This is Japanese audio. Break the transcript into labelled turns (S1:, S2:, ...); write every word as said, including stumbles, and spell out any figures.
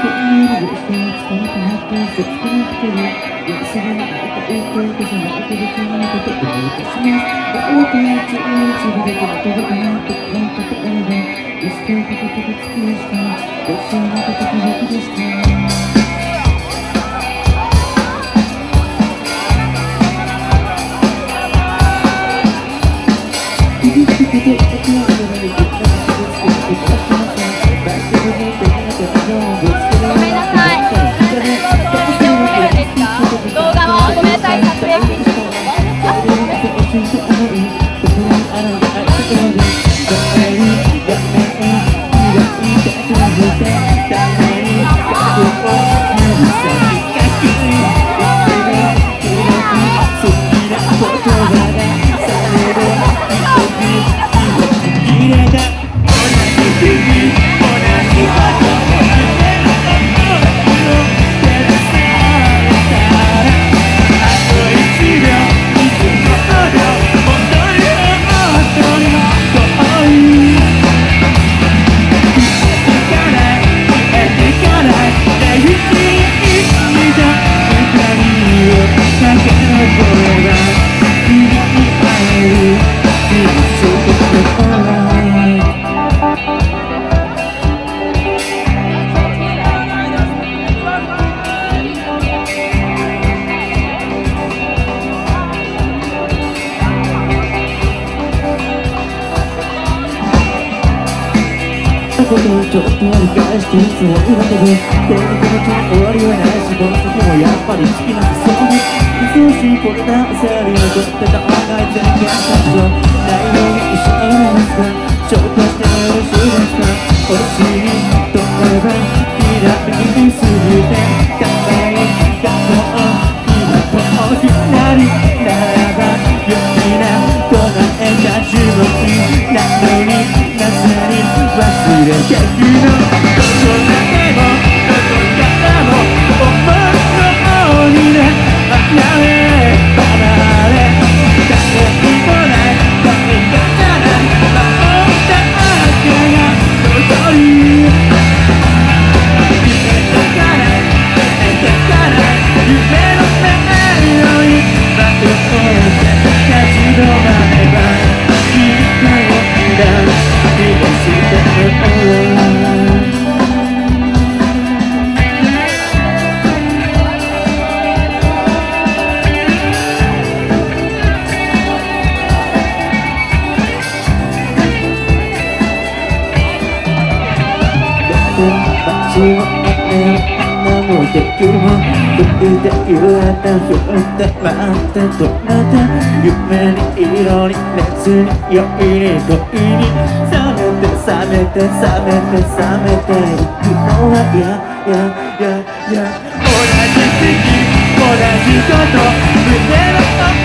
S1: ことをちょっと理解していつもうまくて手の気持ちに終わりはないしこの先もやっぱり好きなんですそうね忙しいこれだ焦りをとってた案外全然感情ないように一緒にいますかちょっとしてもよろしいですか欲しいと思えばひらめきすぎて考えがもう今と左ならば良きな唱えた呪文なのになぜに忘れてくのどこまでもどこからも思うようにね離れ離れ誰にもない誰かじゃない守った赤が戻り夢とから夢とから夢のメロディーまとって立ち止まれば君を選ぶ街を花もできる僕で揺れた振って待って止めて夢に色に熱に酔いに恋に冷めて冷めて冷めて冷めていくのはやややや同じ時期同じこと胸の